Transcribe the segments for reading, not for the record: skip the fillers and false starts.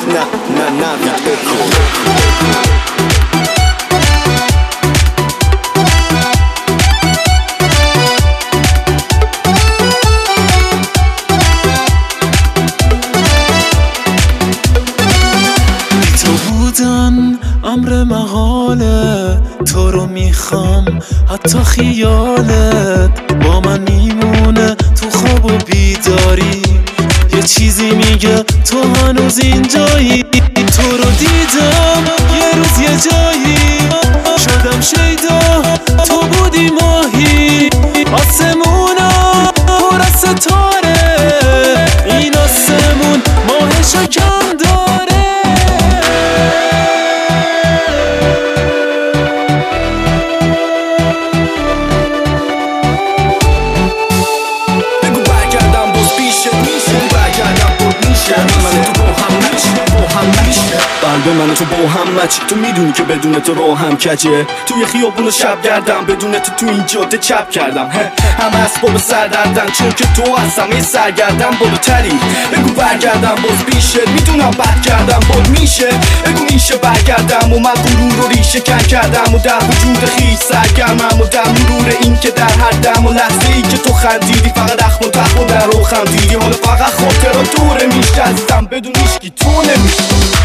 نوید بکن. امر محاله، تو رو میخوام حتی خیالت با من میمونه تو خواب و بیداری. یه چیزی میگه تو هنوز اینجایی. تو رو دیدم یه روز یه جایی، شدم شیدا تو بودی ماهی. آسمونا پر از ستاره، این آسمون ماهشو کم داره. قلب من تو با هم نچی، تو میدونی که بدون تو رو هم کجه. توی خیابون شب گردم بدون تو این جاده چپ کردم. همه اسباب سردردن چون که تو از همه سرگردم بالاتری. بگو برگردم باز بیشه، میدونم بد کردم باز میشه. بگو میشه برگردم و من غرور رو ریشه کن کردم و در وجود خیش سرگرمم و در مرور این که در هر دم و لحظه ای که تو خندیدی فقط اخم و تخم و در رو خندیدی. حالا فقط خاطرها دوره میشه عزیزم، بدون هیچکی تو نمیشه.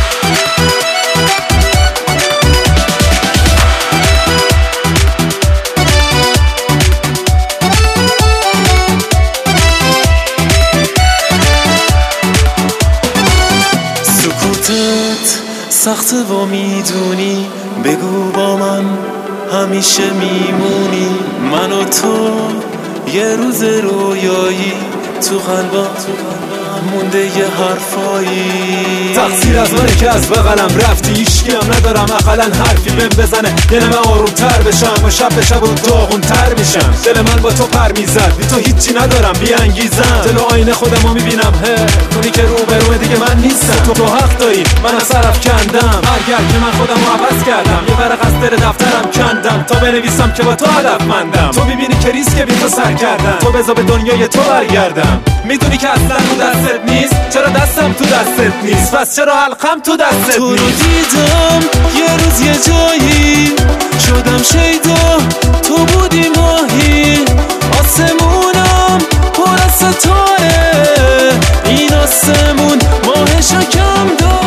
سخته و میدونی، بگو با من همیشه میمونی. من و تو یه روز رویایی، تو قلبم مونده یه حرفایی. تقصیر از منه که از بغلم رفتی، هیچکی هم ندارم اقلا حرفی بهم بزنه. دل من آروم تر بشم و شب به شب و داغون تر میشم. دل من با تو پر میزد، بی تو هیچی ندارم بی انگیزم. دل و آینه خودمو میبینم، اونی که روبرومه دیگه من نیستم. تو حق داری من از طرف کندم، هرگر که من خودمو عوض کردم. یه ورق از دل دفترم کندم تا بنویسم که با تو هدفمندم. تو میبینی که ریسک بی تو سر کردم، تو بذار به دنیای تو برگردم. میدونی که اصلا تو دستت نیست، چرا دستم تو دستت نیست، پس چرا حلقم تو دستت نیست. تو رو دیدم یه روز یه جایی، شدم شیدا تو بودی ماهی. آسمونم پر از ستاره، این آسمون ماهشو کم داره.